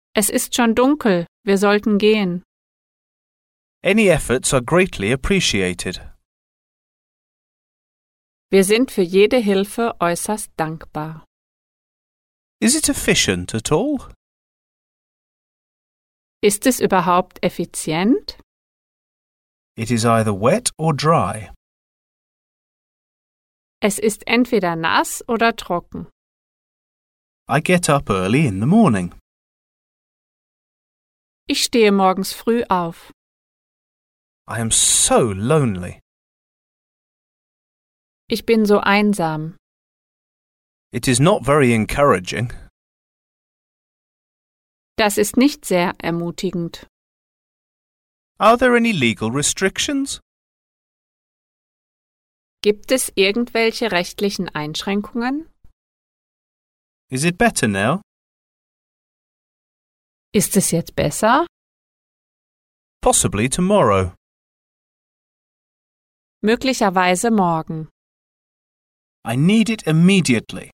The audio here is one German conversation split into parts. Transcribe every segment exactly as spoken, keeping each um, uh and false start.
Es ist schon dunkel, wir sollten gehen. Any efforts are greatly appreciated. Wir sind für jede Hilfe äußerst dankbar. Is it efficient at all? Ist es überhaupt effizient? It is either wet or dry. Es ist entweder nass oder trocken. I get up early in the morning. Ich stehe morgens früh auf. I am so lonely. Ich bin so einsam. It is not very encouraging. Das ist nicht sehr ermutigend. Are there any legal restrictions? Gibt es irgendwelche rechtlichen Einschränkungen? Is it better now? Ist es jetzt besser? Possibly tomorrow. Möglicherweise morgen. I need it immediately.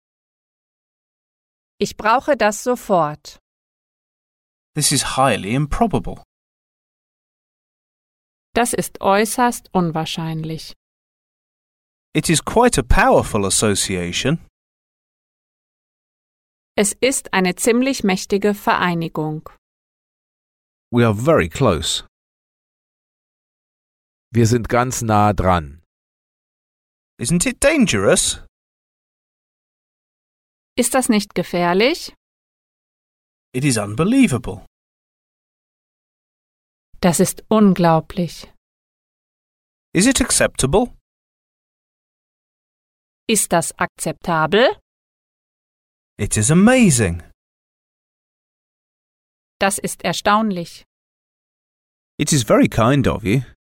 Ich brauche das sofort. This is highly improbable. Das ist äußerst unwahrscheinlich. It is quite a powerful association. Es ist eine ziemlich mächtige Vereinigung. We are very close. Wir sind ganz nah dran. Isn't it dangerous? Ist das nicht gefährlich? It is unbelievable. Das ist unglaublich. Is it acceptable? Ist das akzeptabel? It is amazing. Das ist erstaunlich. It is very kind of you.